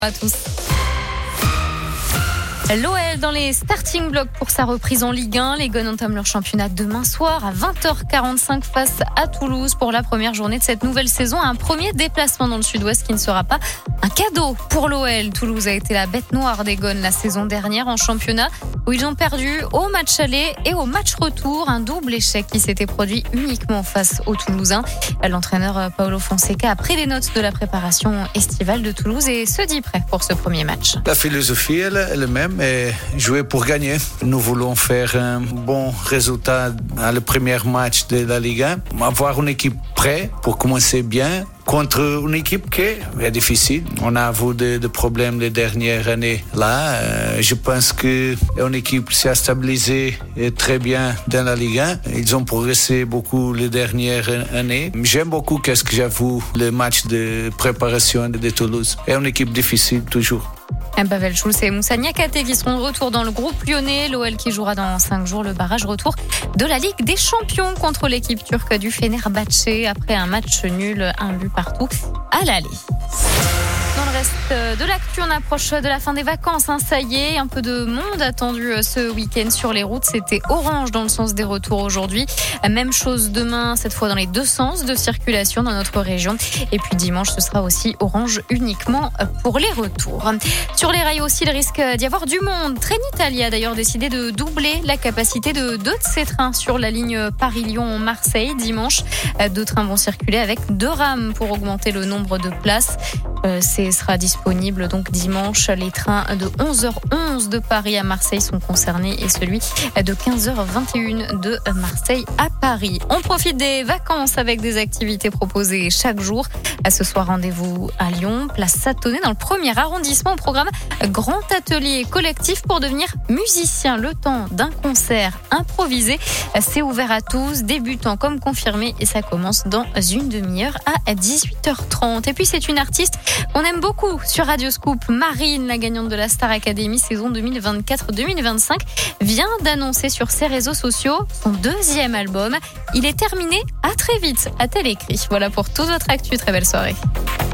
À tous. L'OL dans les starting blocks pour sa reprise en Ligue 1. Les Gones entament leur championnat demain soir à 20h45 face à Toulouse pour la première journée de cette nouvelle saison. Un premier déplacement dans le sud-ouest qui ne sera pas un cadeau pour l'OL. Toulouse a été la bête noire des Gones la saison dernière en championnat où ils ont perdu au match aller et au match retour. Un double échec qui s'était produit uniquement face aux Toulousains. L'entraîneur Paulo Fonseca a pris les notes de la préparation estivale de Toulouse et se dit prêt pour ce premier match. La philosophie elle est la même. Et jouer pour gagner. Nous voulons faire un bon résultat à le premier match de la Ligue 1. Avoir une équipe prête pour commencer bien contre une équipe qui est difficile. On a eu des problèmes les dernières années là. Je pense qu'une équipe s'est stabilisée très bien dans la Ligue 1. Ils ont progressé beaucoup les dernières années. J'aime beaucoup qu'est-ce que j'ai vu le match de préparation de Toulouse. C'est une équipe difficile toujours. Pavel Schulz et Moussa Niakhaté qui seront de retour dans le groupe lyonnais. L'OL qui jouera dans 5 jours le barrage retour de la Ligue des Champions contre l'équipe turque du Fenerbahçe après un match nul, 1 but partout à l'aller. Dans le reste de l'actu, on approche de la fin des vacances. Ça y est, un peu de monde attendu ce week-end sur les routes. C'était orange dans le sens des retours aujourd'hui. Même chose demain, cette fois dans les deux sens de circulation dans notre région. Et puis dimanche, ce sera aussi orange uniquement pour les retours. Sur les rails aussi, il risque d'y avoir du monde. Trenitalia a d'ailleurs décidé de doubler la capacité de 2 de ses trains sur la ligne Paris-Lyon-Marseille dimanche. 2 trains vont circuler avec 2 rames pour augmenter le nombre de places. Sera disponible donc dimanche. Les trains de 11h11 de Paris à Marseille sont concernés et celui de 15h21 de Marseille à Paris. On profite des vacances avec des activités proposées chaque jour. Ce soir, rendez-vous à Lyon, place Satonnet dans le 1er arrondissement. Au programme, grand atelier collectif pour devenir musicien. Le temps d'un concert improvisé. C'est ouvert à tous, débutants comme confirmés, et ça commence dans une demi-heure à 18h30. Et puis c'est une artiste qu'on aime beaucoup sur Radio Scoop. Marine, la gagnante de la Star Academy saison 2024-2025, vient d'annoncer sur ses réseaux sociaux son 2e album. Il est terminé, à très vite, a-t-elle écrit. Voilà pour toute votre actu. Très belle soirée.